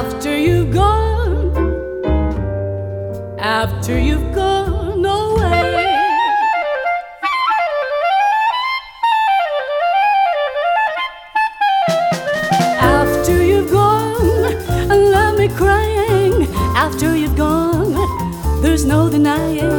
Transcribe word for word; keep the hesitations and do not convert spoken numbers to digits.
after you've gone, after you've gone away. After you've gone, left me crying. After you've gone, there's no denying